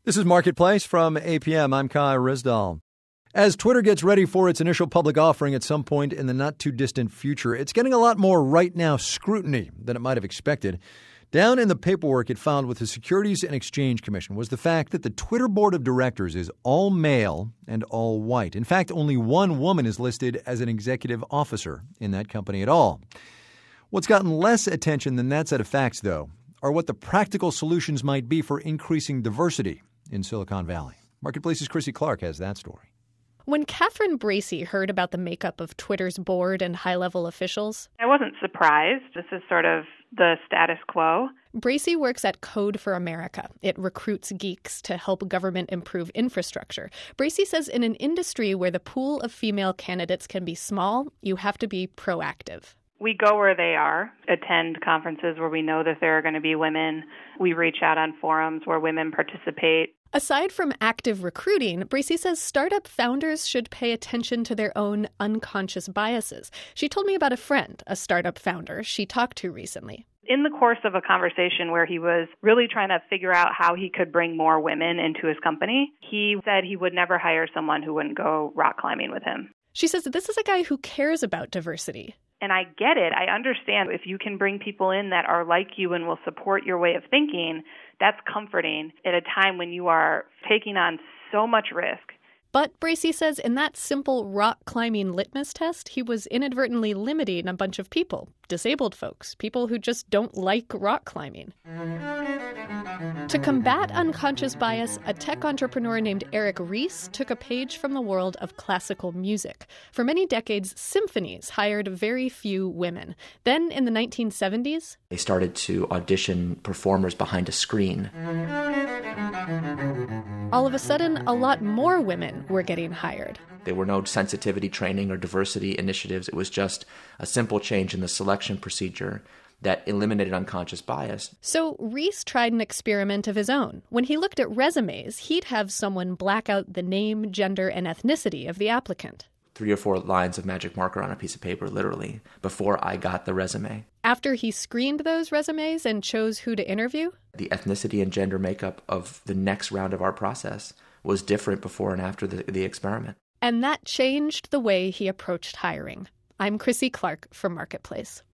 This is Marketplace from APM. I'm Kai Rizdal. As Twitter gets ready for its initial public offering at some point in the not-too-distant future, it's getting a lot more right-now scrutiny than it might have expected. Down in the paperwork it filed with the Securities and Exchange Commission was the fact that the Twitter board of directors is all male and all white. In fact, only one woman is listed as an executive officer in that company at all. What's gotten less attention than that set of facts, though, are what the practical solutions might be for increasing diversity in Silicon Valley. Marketplace's Chrissy Clark has that story. When Catherine Bracey heard about the makeup of Twitter's board and high-level officials, I wasn't surprised. This is sort of the status quo. Bracey works at Code for America. It recruits geeks to help government improve infrastructure. Bracey says in an industry where the pool of female candidates can be small, you have to be proactive. We go where they are, attend conferences where we know that there are going to be women. We reach out on forums where women participate. Aside from active recruiting, Bracey says startup founders should pay attention to their own unconscious biases. She told me about a friend, a startup founder she talked to recently. In the course of a conversation where he was really trying to figure out how he could bring more women into his company, he said he would never hire someone who wouldn't go rock climbing with him. She says that this is a guy who cares about diversity. And I get it. I understand if you can bring people in that are like you and will support your way of thinking, that's comforting at a time when you are taking on so much risk. But Bracey says in that simple rock climbing litmus test, he was inadvertently limiting a bunch of people, disabled folks, people who just don't like rock climbing. To combat unconscious bias, a tech entrepreneur named Eric Ries took a page from the world of classical music. For many decades, symphonies hired very few women. Then in the 1970s, they started to audition performers behind a screen. All of a sudden, a lot more women were getting hired. There were no sensitivity training or diversity initiatives. It was just a simple change in the selection procedure that eliminated unconscious bias. So Ries tried an experiment of his own. When he looked at resumes, he'd have someone black out the name, gender, and ethnicity of the applicant. 3 or 4 lines of magic marker on a piece of paper, literally, before I got the resume. After he screened those resumes and chose who to interview, the ethnicity and gender makeup of the next round of our process was different before and after the experiment. And that changed the way he approached hiring. I'm Chrissy Clark for Marketplace.